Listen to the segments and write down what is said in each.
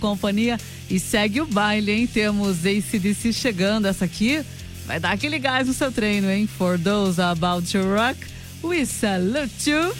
companhia e segue o baile, hein? Temos AC/DC chegando, essa aqui vai dar aquele gás no seu treino, hein? For those about to rock, we salute you.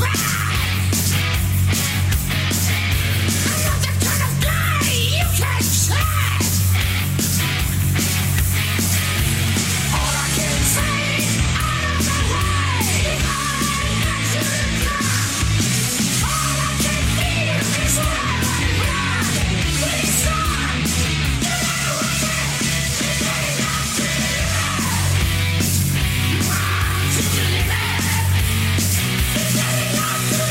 Not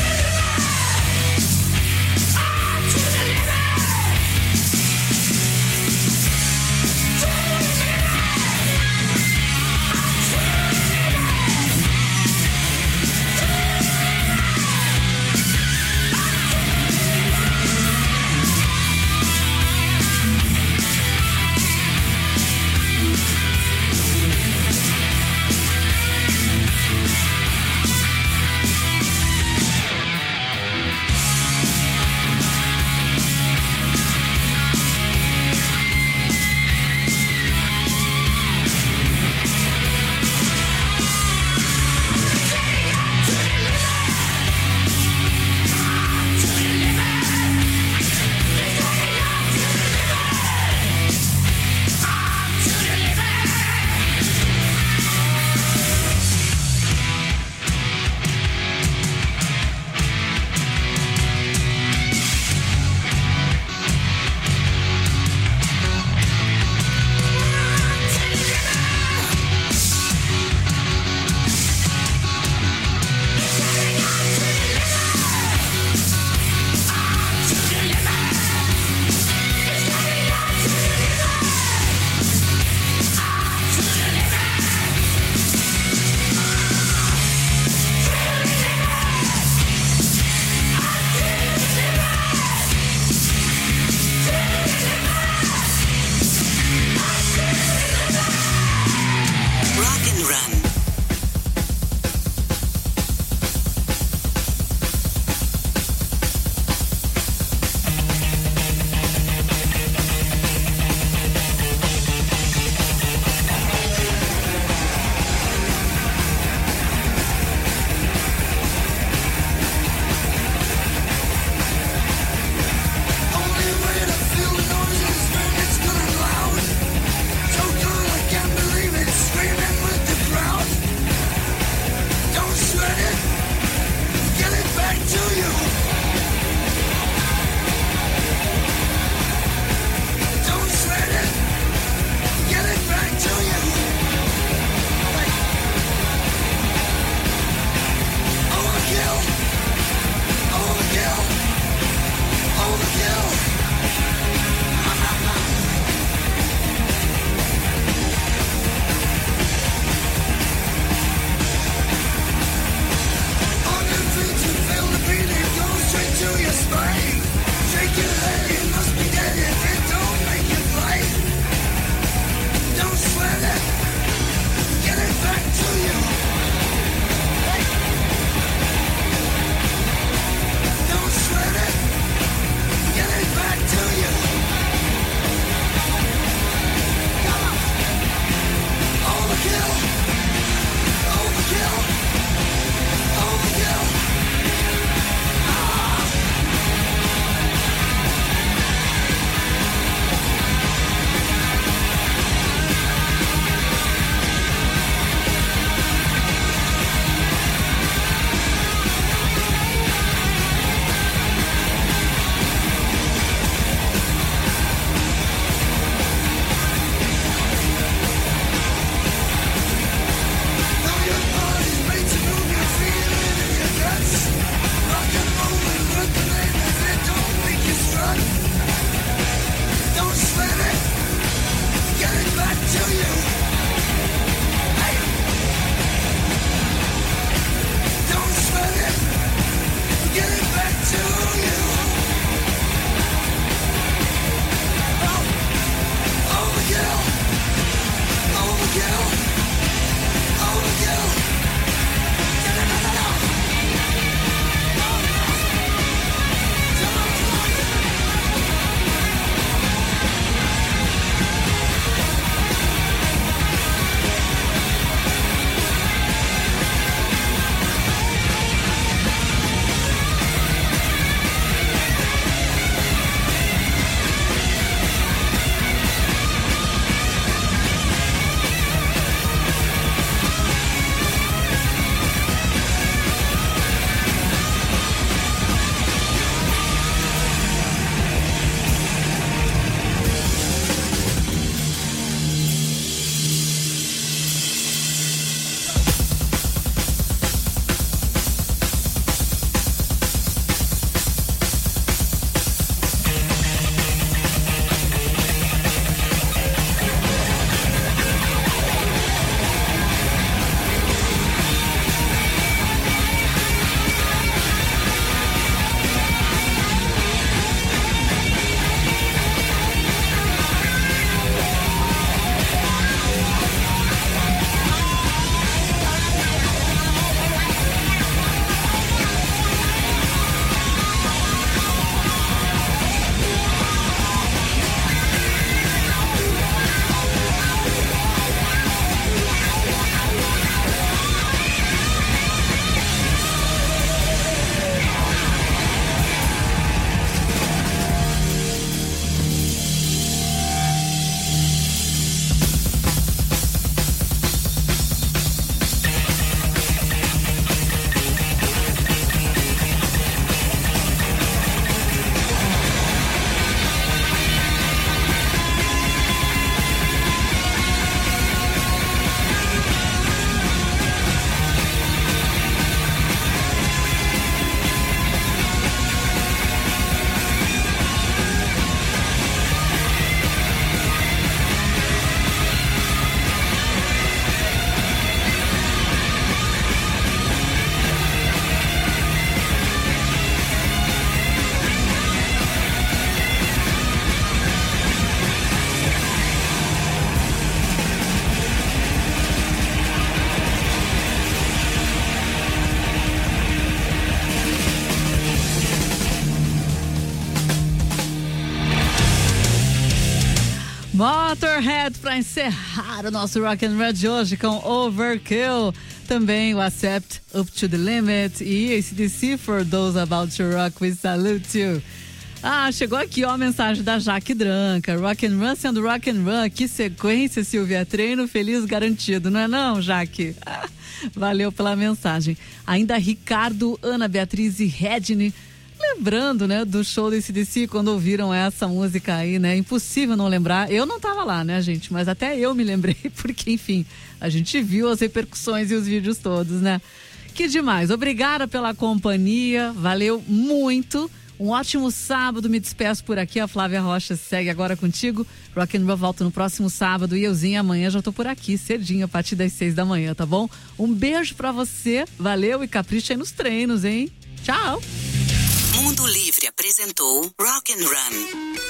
Motorhead para encerrar o nosso Rock and Roll de hoje com Overkill. Também o Accept, Up to the Limit e AC/DC, For Those About to Rock, We Salute You. Chegou aqui a mensagem da Jaque Dranca. Rock and Run sendo Rock and Run. Que sequência, Silvia. Treino feliz garantido, não é não, Jaque? Valeu pela mensagem. Ainda Ricardo, Ana Beatriz e Redney. Lembrando, né, do show do AC/DC, quando ouviram essa música aí, né? Impossível não lembrar. Eu não tava lá, né, gente? Mas até eu me lembrei, porque, enfim, a gente viu as repercussões e os vídeos todos, né? Que demais. Obrigada pela companhia. Valeu muito. Um ótimo sábado. Me despeço por aqui. A Flávia Rocha segue agora contigo. Rock and Roll volta no próximo sábado. E euzinha, amanhã já tô por aqui, cedinho, a partir das 6 da manhã, tá bom? Um beijo pra você. Valeu e capricha aí nos treinos, hein? Tchau! Mundo Livre apresentou Rock and Run.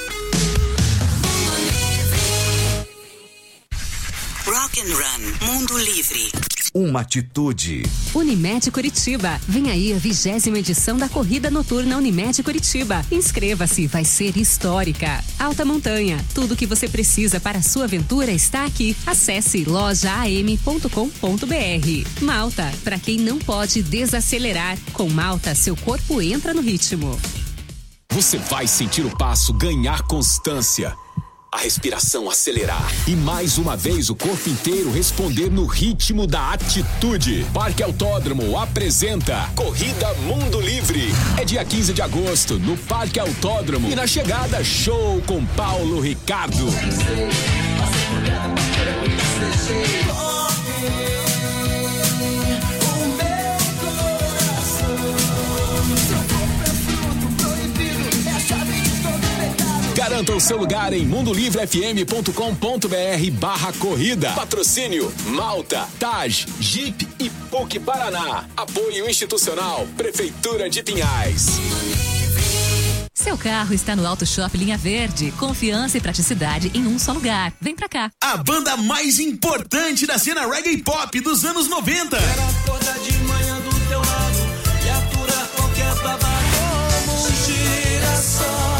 Rock and Run, Mundo Livre. Uma atitude. Unimed Curitiba. Vem aí a 20ª edição da Corrida Noturna Unimed Curitiba. Inscreva-se, vai ser histórica. Alta Montanha. Tudo que você precisa para a sua aventura está aqui. Acesse lojaam.com.br. Malta. Para quem não pode desacelerar. Com Malta, seu corpo entra no ritmo. Você vai sentir o passo ganhar constância. A respiração acelerar e mais uma vez o corpo inteiro responder no ritmo da atitude. Parque Autódromo apresenta Corrida Mundo Livre. É dia 15 de agosto no Parque Autódromo e na chegada show com Paulo Ricardo. Garanta o seu lugar em mundolivrefm.com.br/corrida. Patrocínio Malta, Taj, Jeep e PUC Paraná. Apoio institucional Prefeitura de Pinhais. Seu carro está no Auto Shop Linha Verde. Confiança e praticidade em um só lugar. Vem pra cá. A banda mais importante da cena reggae pop dos anos 90. Quero acordar de manhã do teu lado e aturar qualquer babado. Como um girassol.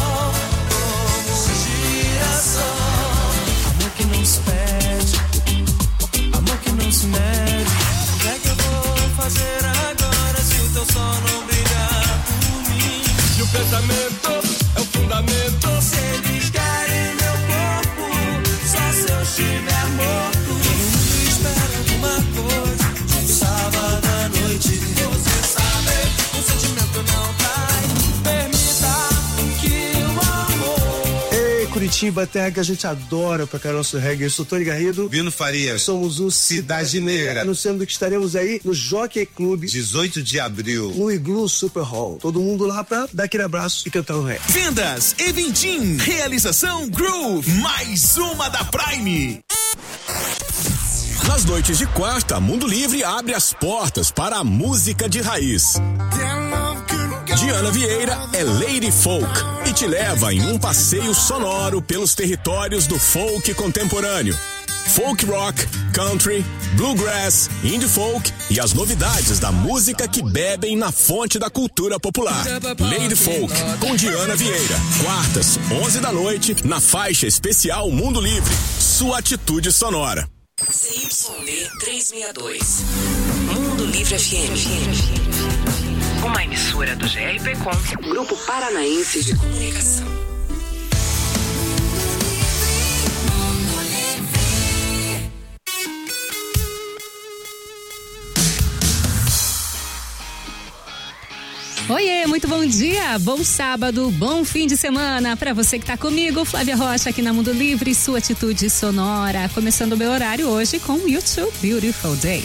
Amor que não se pede, amor que não se mede. O que é que eu vou fazer agora se o teu sol não brilhar por mim? E o pensamento é o fundamento. Se eles querem meu corpo, só se eu estiver morto. Todo mundo espera alguma coisa de um sábado à noite. Você sabe, o sentimento não trai. Permita que o amor. Curitiba, terra que a gente adora pra cá nosso reggae. Eu sou Tony Garrido. Vino Farias. Somos o Cidade Negra. Anunciando que estaremos aí no Jockey Club 18 de abril. No Igloo Super Hall. Todo mundo lá pra dar aquele abraço e cantar o reggae. Vendas Eventim. Realização Groove. Mais uma da Prime. Nas noites de quarta, Mundo Livre abre as portas para a música de raiz. Diana Vieira é Lady Folk e te leva em um passeio sonoro pelos territórios do folk contemporâneo. Folk rock, country, bluegrass, indie folk e as novidades da música que bebem na fonte da cultura popular. Lady Folk com Diana Vieira. Quartas, 11 da noite, na faixa especial Mundo Livre. Sua atitude sonora. ZYD 362. Mundo Livre FM. Uma emissora do GRPcom, Grupo Paranaense de Comunicação. Oiê, muito bom dia, bom sábado, bom fim de semana para você que tá comigo, Flávia Rocha aqui na Mundo Livre, sua atitude sonora, começando o meu horário hoje com U2 Beautiful Day.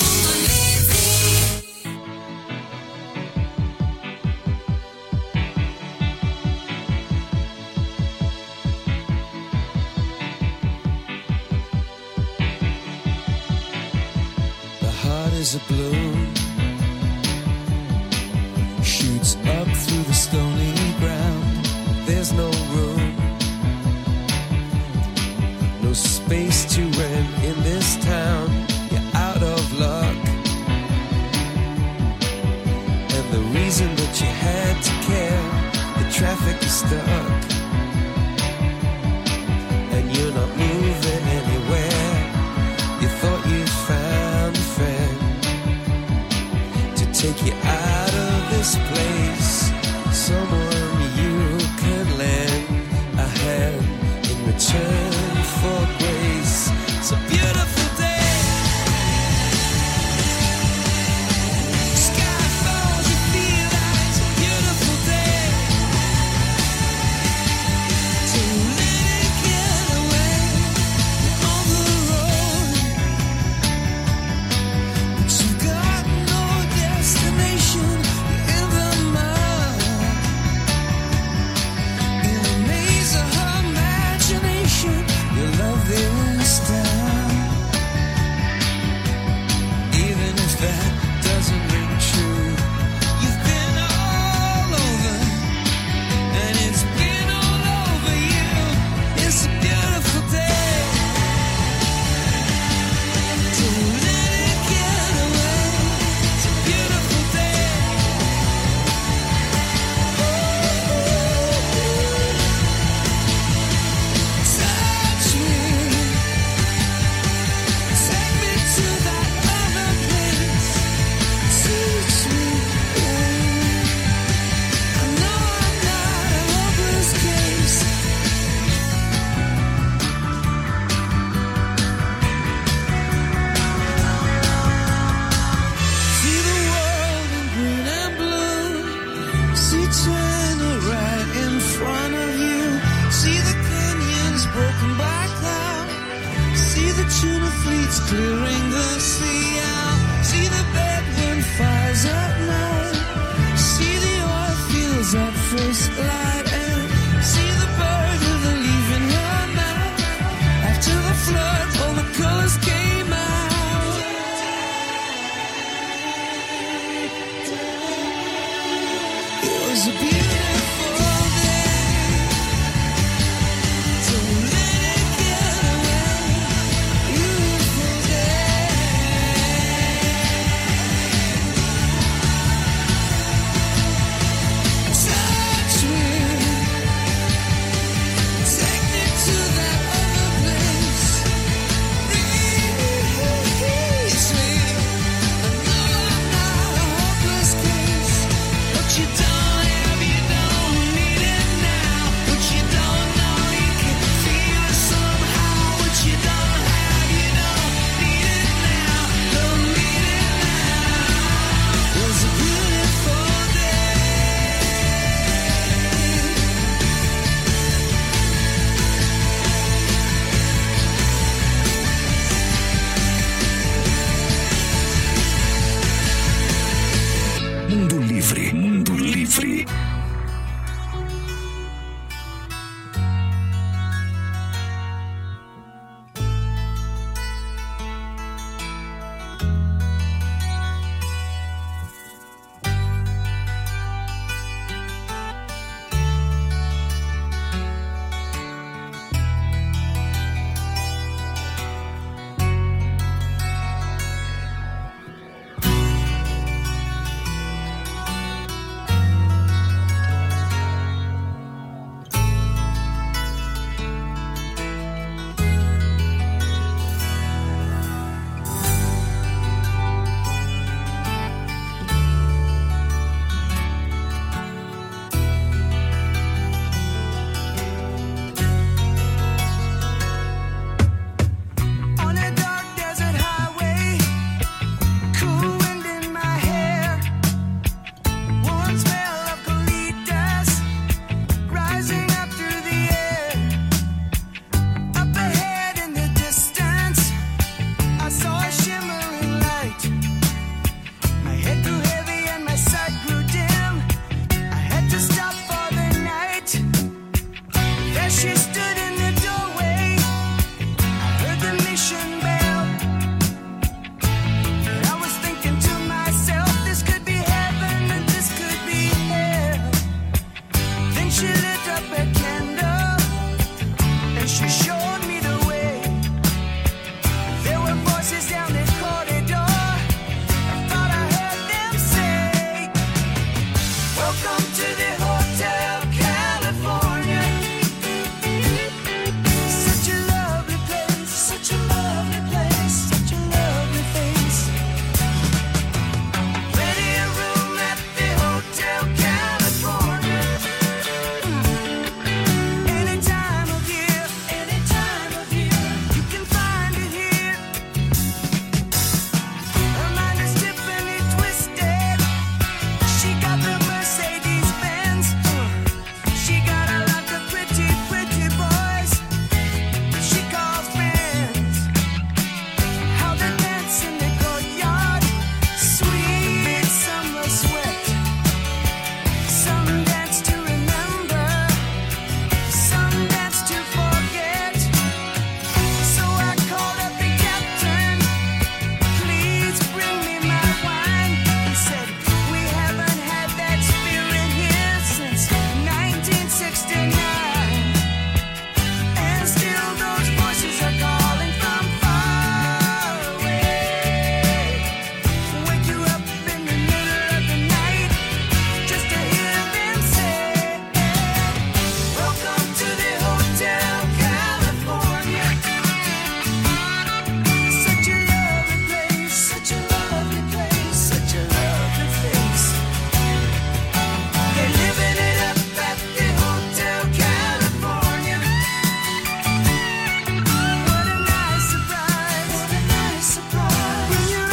The heart is a balloon, shoots up through the stony ground. There's no room, no space to rent in this town. You're out of luck, and the reason that you had to care, the traffic is stuck, and you're not It's clearing the sea out. See the bedroom fires at night. See the oil fields at first light. And see the bird with a leaf in her mouth. After the flood, all the colors came out. It was a beautiful day. Don't let it get away. Beautiful day. Touch me. Take me to that other place. Release me. I know I'm not a hopeless case. What you don't have, you don't need it now. What you don't know, you can feel it somehow. What you don't have, you don't need it now. Don't need it now. It was a beautiful day. Mundo Livre. Mundo Livre. On a dark desert highway, cool wind in my hair, warm smell of colitas rising up through the air. Up ahead in the distance, I saw a shimmering light. My head grew heavy and my sight grew dim. I had to stop for the night. There she stood in the doorway. I heard the mission bell. And I was thinking to myself, this could be heaven and this could be hell. Then she lit up a candle and she showed me the way. There were voices down the corridor. I thought I heard them say, welcome to the Hotel California. Such a lovely place, such a lovely place, such a lovely face. Plenty of room at the Hotel California. Any time of year, you can find it here. Her mind is Tiffany twisted. She got the Mercedes Benz. She got a lot of pretty, pretty boys she calls friends. How they dance in the courtyard, sweet summer sweat. Some dance to remember, some dance to forget. So I called up the captain, please bring me my wine. He said, we haven't had that spirit here since 1969. And still those voices are calling from far away. Wake you up in the middle of the night just to hear them say, welcome to the Hotel California. Such a lovely place, such a lovely place, such a lovely face. They're living it up at the Hotel California. What a nice surprise, what a nice surprise. Bring your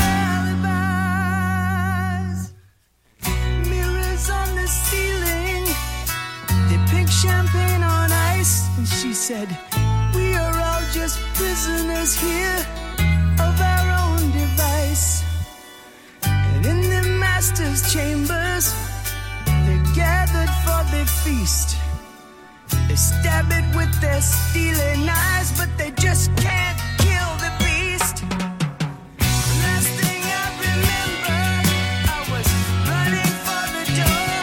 alibis. Mirrors on the ceiling, they pink champagne on ice. And she said, we are all just prisoners here. of our own device. And in the master's chambers, they're gathered for their feast. They stab it with their steely knives, but they just can't kill the beast. Last thing I remember, I was running for the door.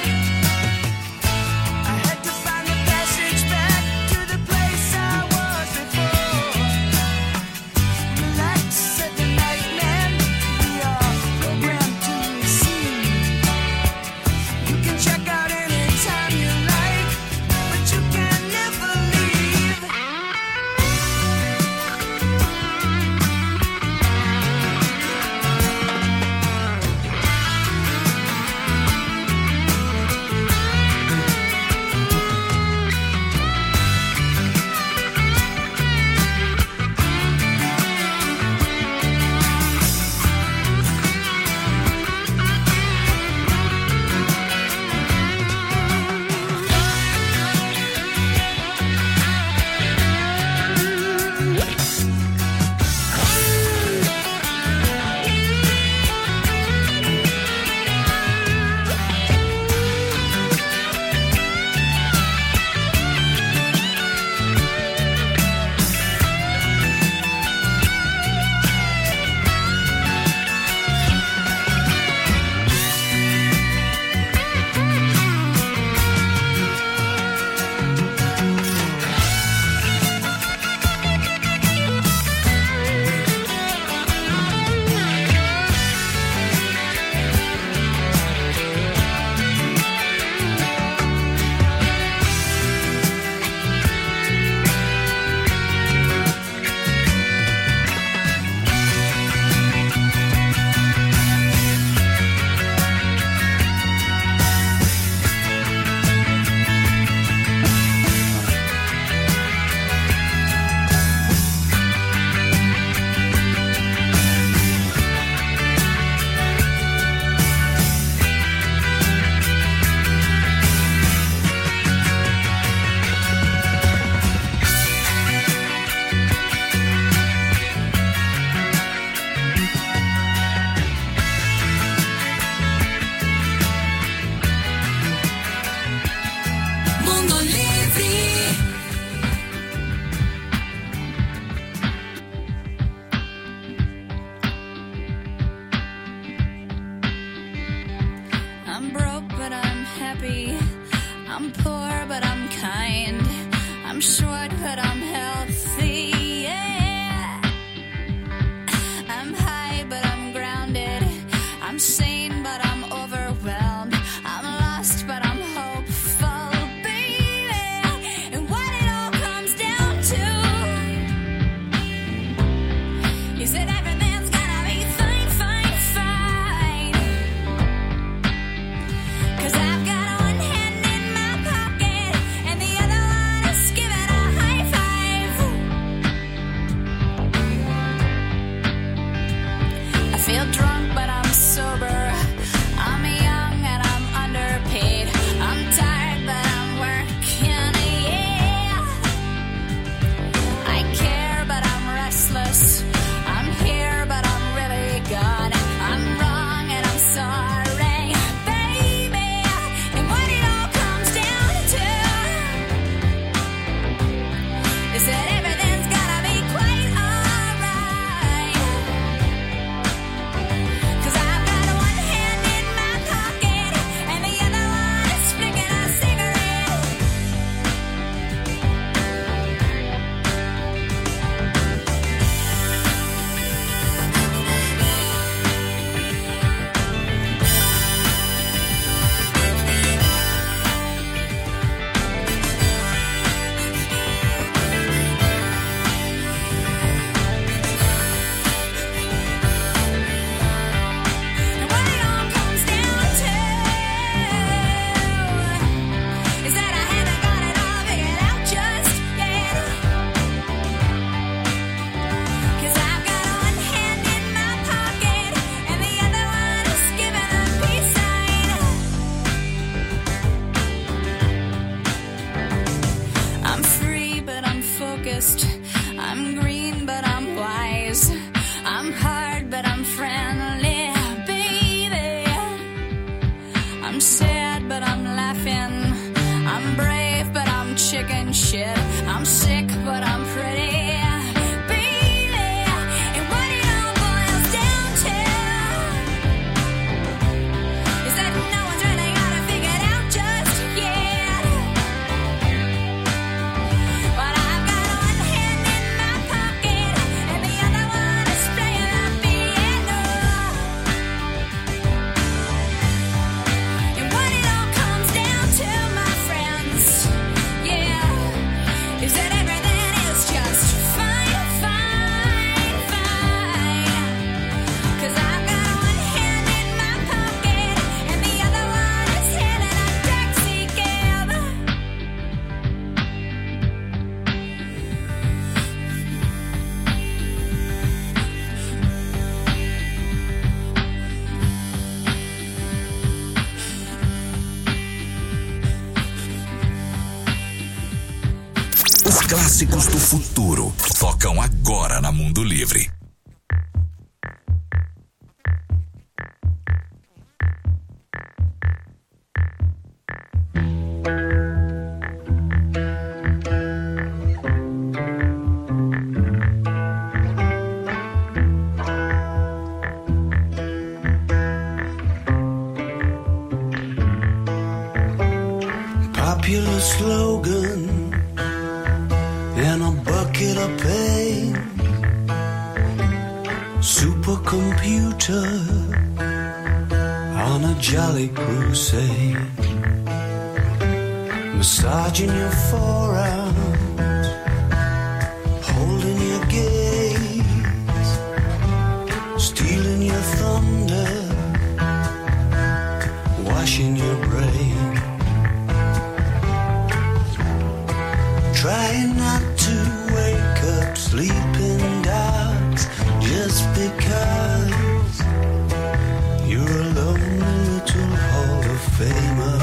I had to find the passage back to the place I was before. Relax, said the night man, we are programmed to receive. You can check out anytime you like, but you can never leave. Mundo Livre. I'm broke, but I'm happy. I'm poor, but I'm kind. I'm short, but I'm healthy. Yeah. I'm high, but I'm grounded. I'm sane, but I'm overwhelmed. I'm lost, but I'm hopeful, baby. And what it all comes down to is that everything's gonna be fine, fine, fine. 'Cause I've got one hand in my pocket and the other one is giving a high five. I'm brave, but I'm chicken shit. I'm sick, but I'm pretty. Baby, and what it all boils down to is that no one's really got it figured out just yet. But I've got one hand in my pocket and the other one is playing the piano. And what it all comes down to, my friends, yeah, is that everything is just fine, fine, fine. 'Cause I've got one hand in my pocket and the other one is hailing a taxi cab. Os clássicos do futuro tocam agora na Mundo Livre. Popular slogan in a bucket of pain. Supercomputer on a jolly crusade. Massaging your forearms, holding your gaze, stealing your thunder, washing your brain. Trying not to wake up sleeping dogs just because you're a lonely little Hall of Famer.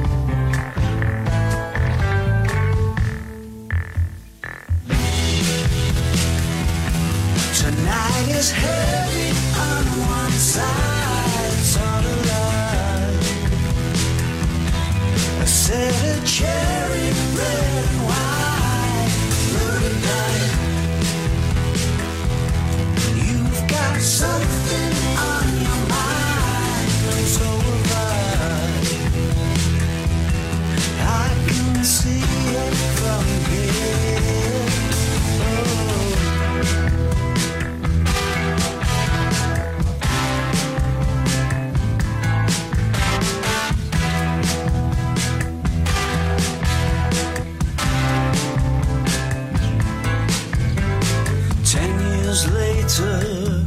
Tonight is heavy on one side, sort of like a set of cherry red and white. You've got something on your mind, so have I can see it from here. Oh. 10 years later,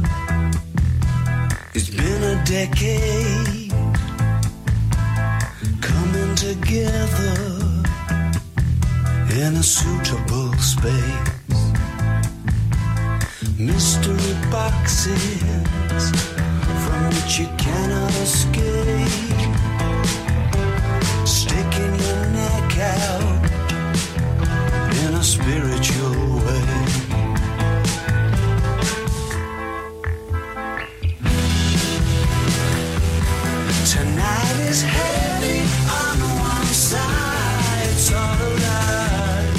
it's been a decade coming together in a suitable space. Mystery boxes from which you cannot escape, sticking your neck out in a spiritual way. Tonight is heavy on one side, sort of like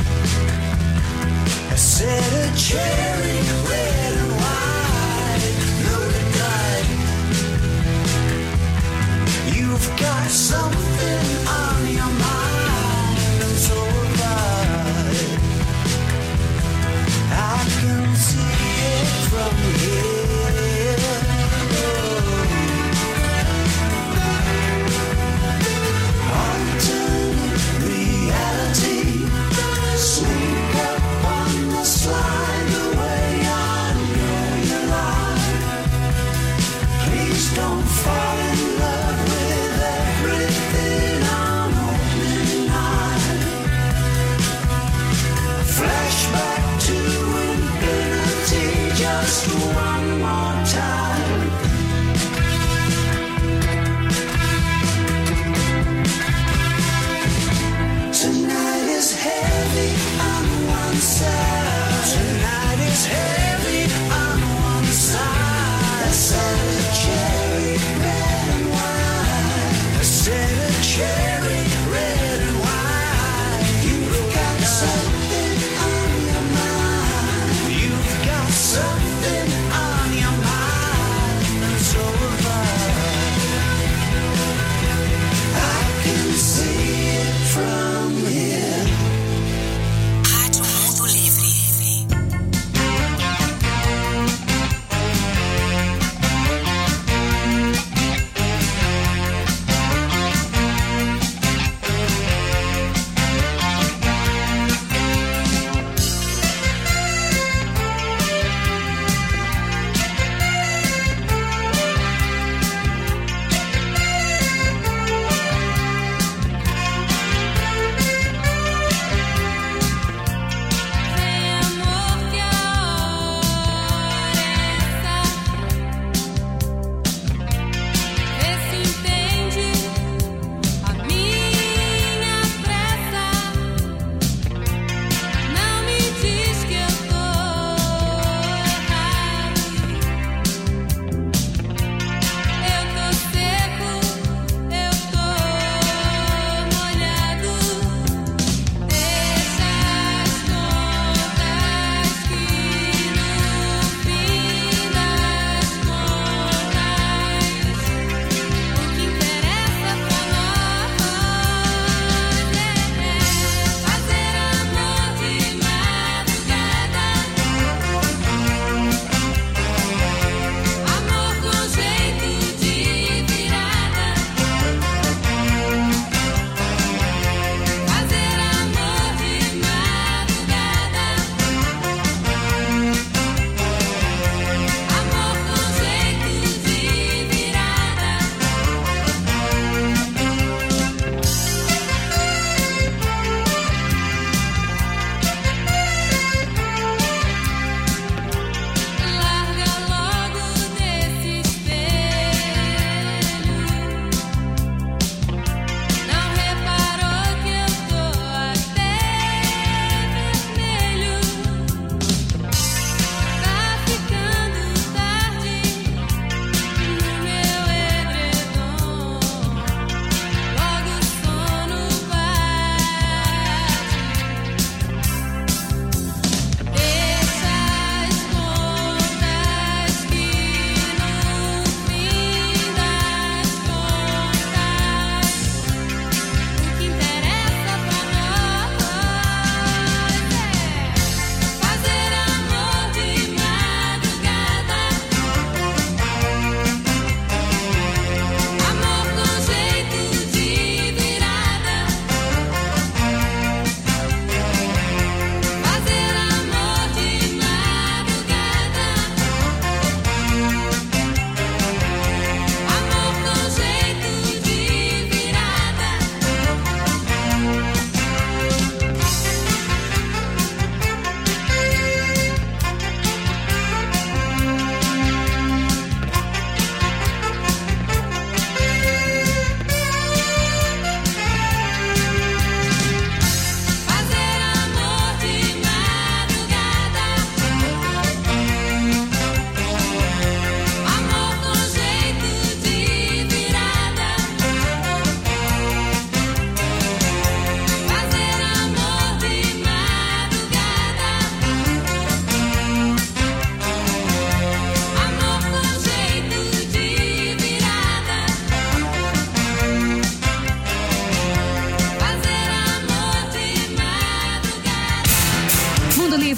a set of cherry red and white loaded dice.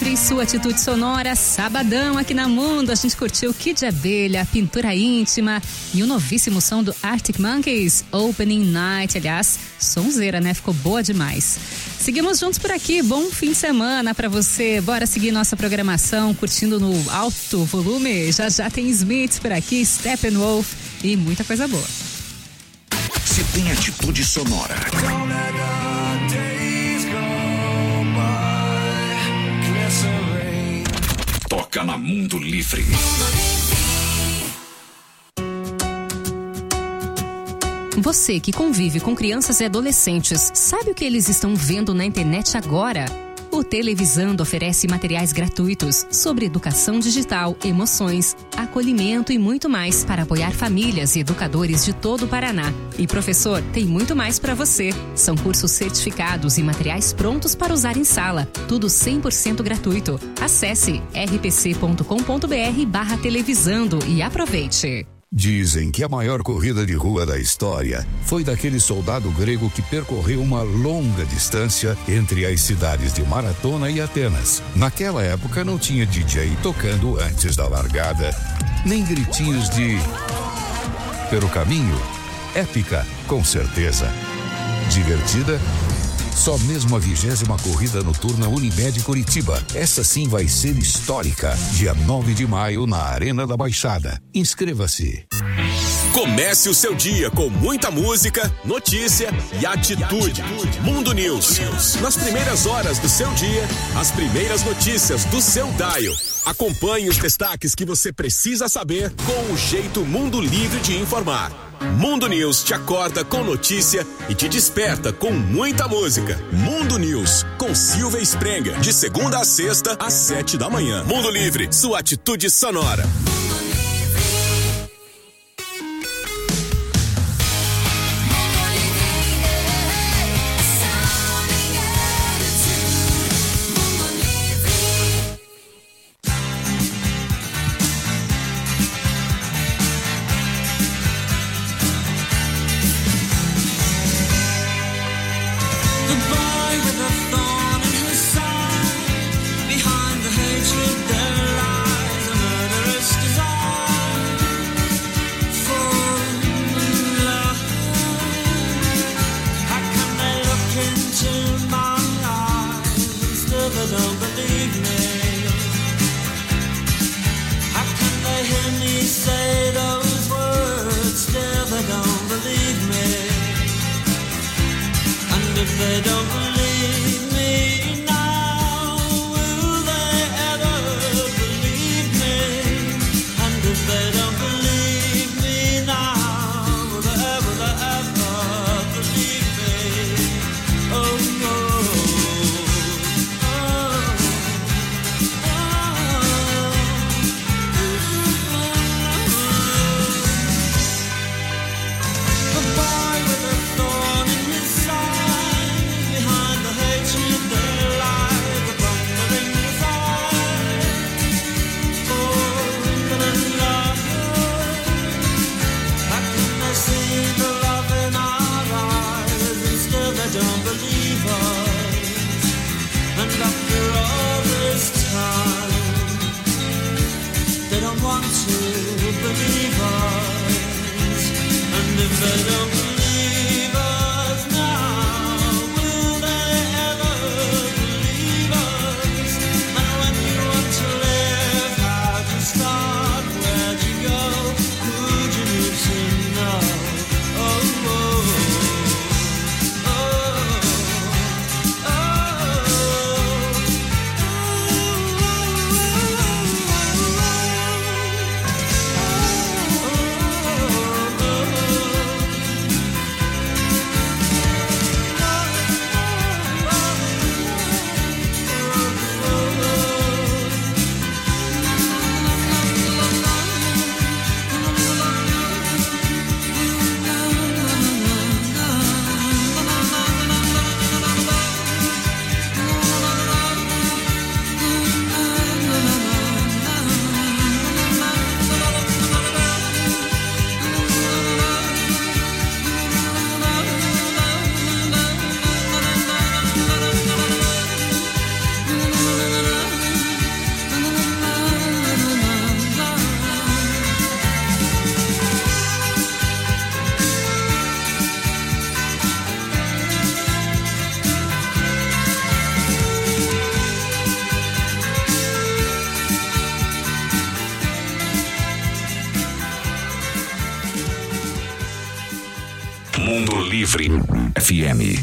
Livre, sua atitude sonora, sabadão aqui na Mundo. A gente curtiu Kid de Abelha, Pintura Íntima e o novíssimo som do Arctic Monkeys, Opening Night. Aliás, sonzeira, né? Ficou boa demais. Seguimos juntos por aqui, bom fim de semana pra você. Bora seguir nossa programação, curtindo no alto volume. Já tem Smith por aqui, Steppenwolf e muita coisa boa. Se tem atitude sonora. Toca na Mundo Livre. Você que convive com crianças e adolescentes, sabe o que eles estão vendo na internet agora? O Televisando oferece materiais gratuitos sobre educação digital, emoções, acolhimento e muito mais para apoiar famílias e educadores de todo o Paraná. E professor, tem muito mais para você. São cursos certificados e materiais prontos para usar em sala. Tudo 100% gratuito. Acesse rpc.com.br/televisando e aproveite. Dizem que a maior corrida de rua da história foi daquele soldado grego que percorreu uma longa distância entre as cidades de Maratona e Atenas. Naquela época não tinha DJ tocando antes da largada, nem gritinhos de... Pelo caminho, épica, com certeza. Divertida? Só mesmo a 20ª corrida noturna Unimed Curitiba. Essa sim vai ser histórica. Dia 9 de maio na Arena da Baixada. Inscreva-se. Comece o seu dia com muita música, notícia e atitude. Mundo News. Nas primeiras horas do seu dia, as primeiras notícias do seu dial. Acompanhe os destaques que você precisa saber com o jeito Mundo Livre de informar. Mundo News te acorda com notícia e te desperta com muita música. Mundo News, com Silvia Sprenger, de segunda a sexta, às 7 da manhã. Mundo Livre, sua atitude sonora. Livre FM.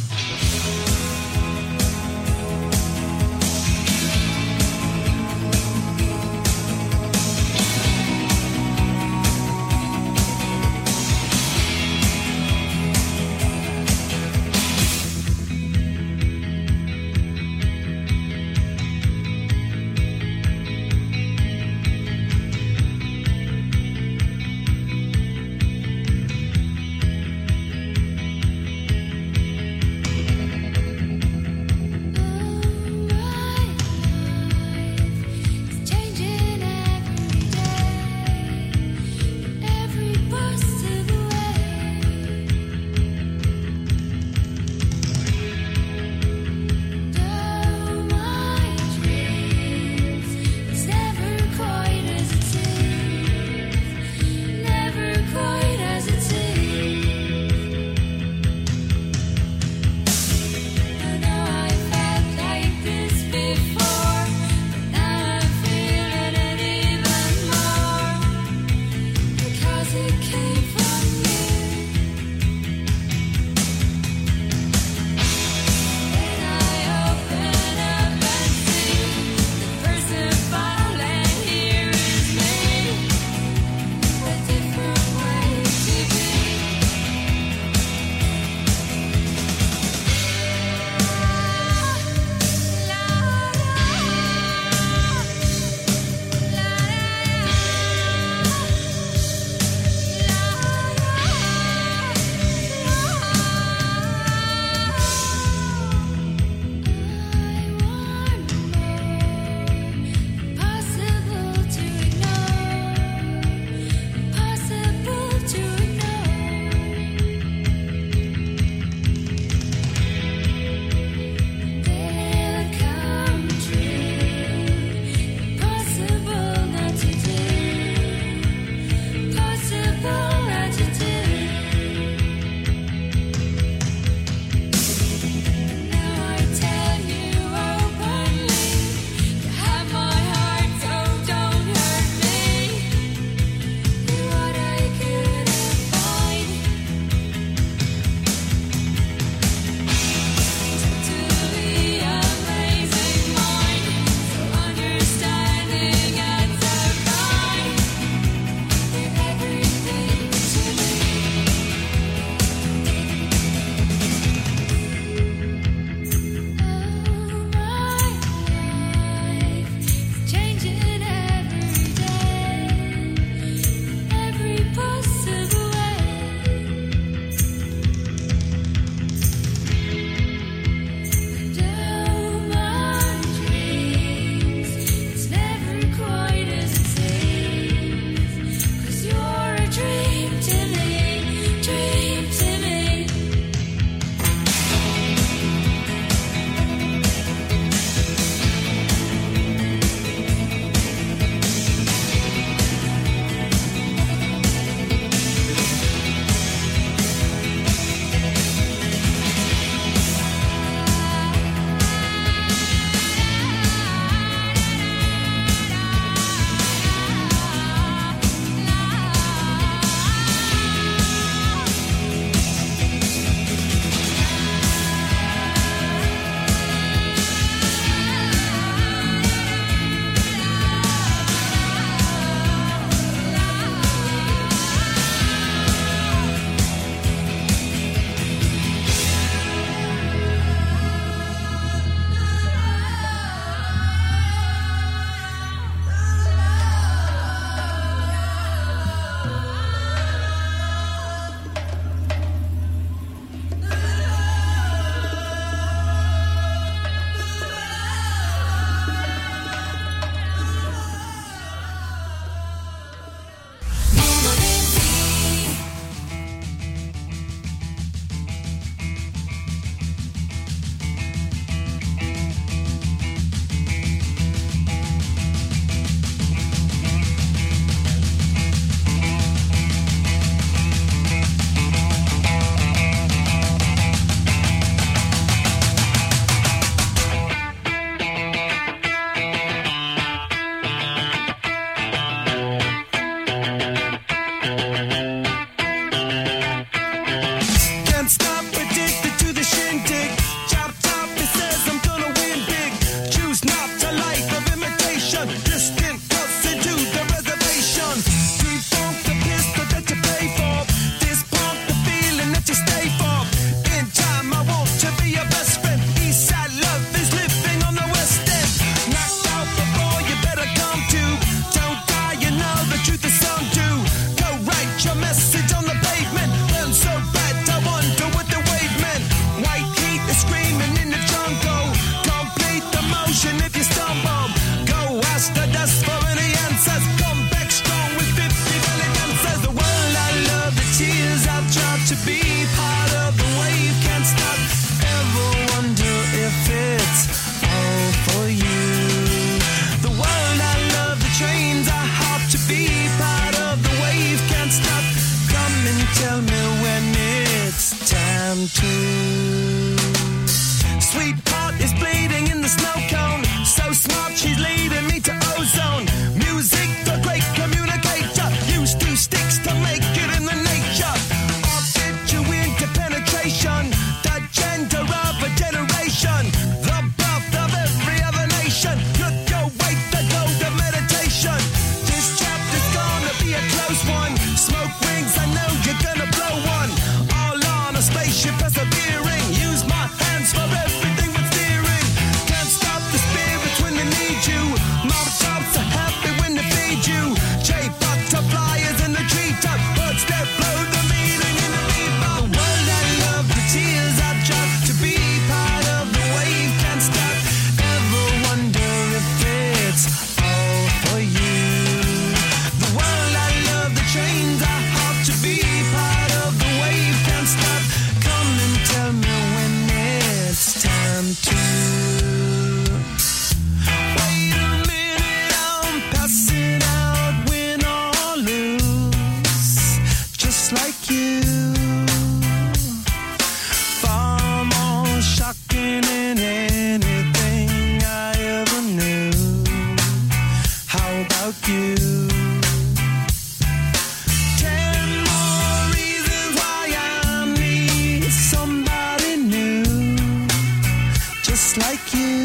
just like you.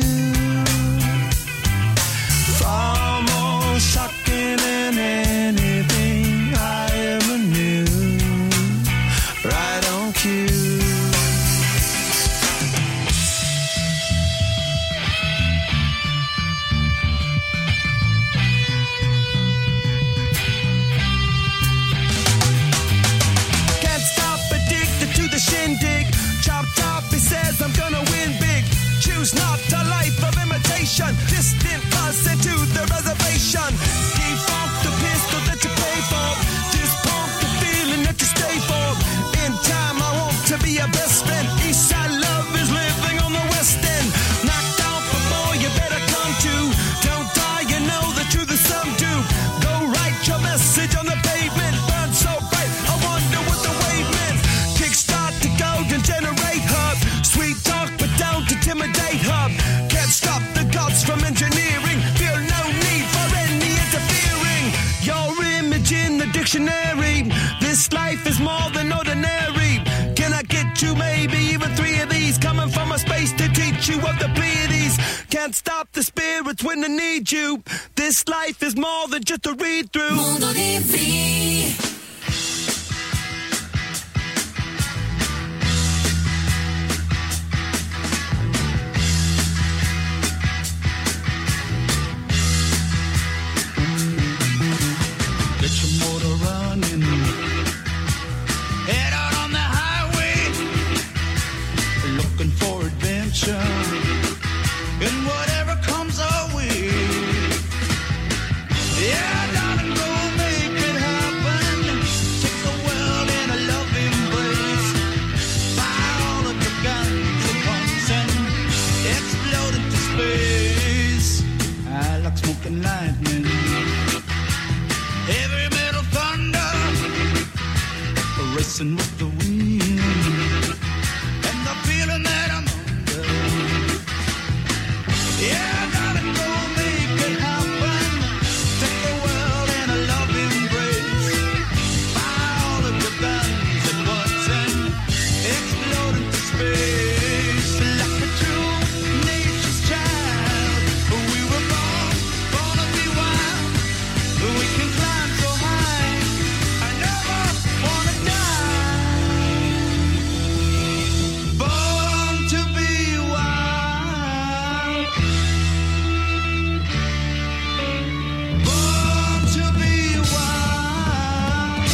Far more shocking than anything I ever knew. Right on cue. The shindig, chop top, he says I'm gonna win big. Choose not a life of imitation. Distant cousin to the reservation. Defunct the pistol that you pay for. Dispunk the feeling that you stay for. In time I want to be your best friend. Eastside love is living on the west end. Knocked out before you better come to. Don't die, you know the truth is some do. Go write your message on the pavement. Burn so bright, I wonder what the wave meant. Kickstart the golden generate hub. Sweet talk but don't intimidate hub. Can't stop the gods from engineering. Feel no need for any interfering. Your image in the dictionary. This life is more than ordinary. Can I get you maybe even 3 of these? Coming from a space to teach you of the Pleiades. Can't stop the spirits when they need you. This life is more than just a read through. Mundo Livre. Get your motor running. Head out on the highway. Looking for adventure. And whatever comes our way. Yeah, darling, go make it happen. Take the world in a loving embrace. Fire all of your guns at once and explode into space. I like smoking lightning. Heavy metal thunder, racing with the wind, and the feeling that I'm under. Yeah, darling, go make it happen. Take the world in a loving embrace. Fire all of your guns at once and explode into space. Like a true nature's child, we were born to be wild. We can climb so high, I never wanna die. Born to be wild. Born to be wild.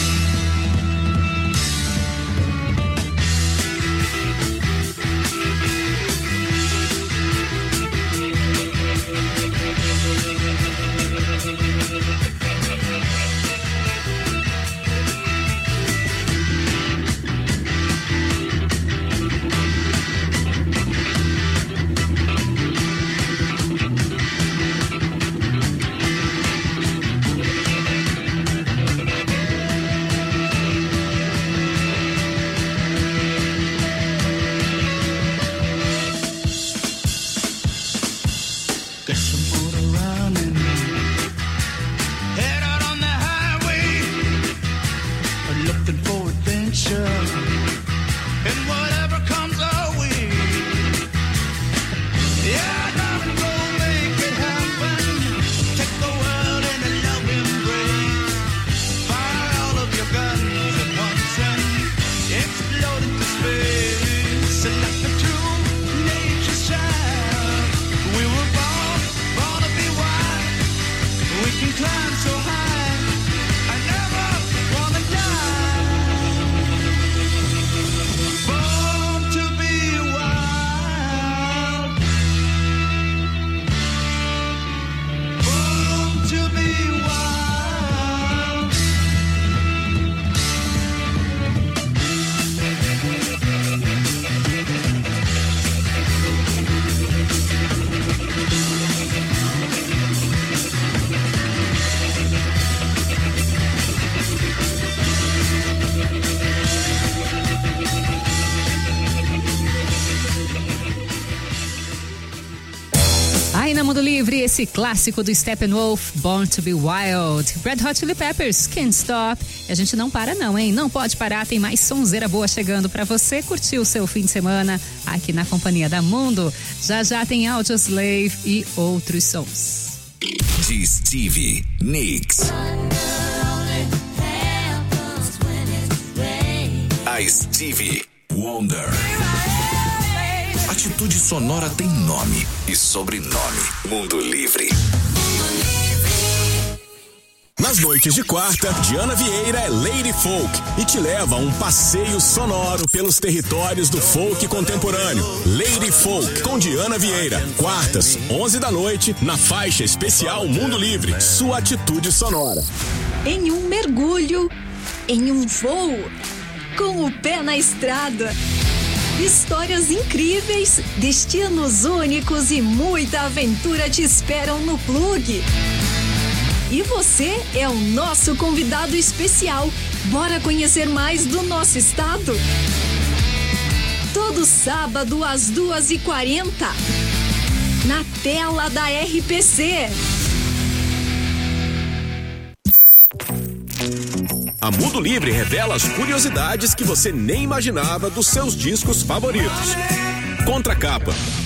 Get some motor running. Head out on the highway. Looking for adventure. And whatever comes our way. Yeah, darling, go make it happen. Take the world in a loving embrace. Fire all of your guns at once and explode into space. Like a true nature's child. We were born Aí na Mundo Livre, esse clássico do Steppenwolf, Born to be Wild. Red Hot Chili Peppers, Can't Stop. E a gente não para não, hein? Não pode parar, tem mais sonzeira boa chegando pra você curtir o seu fim de semana aqui na companhia da Mundo. Já já tem Audioslave e outros sons. De Stevie Nicks. A Stevie Wonder. Atitude Sonora tem nome e sobrenome. Mundo Livre. Nas noites de quarta, Diana Vieira é Lady Folk e te leva a um passeio sonoro pelos territórios do folk contemporâneo. Lady Folk com Diana Vieira. Quartas, 11 da noite, na faixa especial Mundo Livre. Sua atitude sonora. Em um mergulho, em um voo, com o pé na estrada. Histórias incríveis, destinos únicos e muita aventura te esperam no Plug. E você é o nosso convidado especial. Bora conhecer mais do nosso estado? Todo sábado às 2h40, na tela da RPC. A Mundo Livre revela as curiosidades que você nem imaginava dos seus discos favoritos. Contracapa,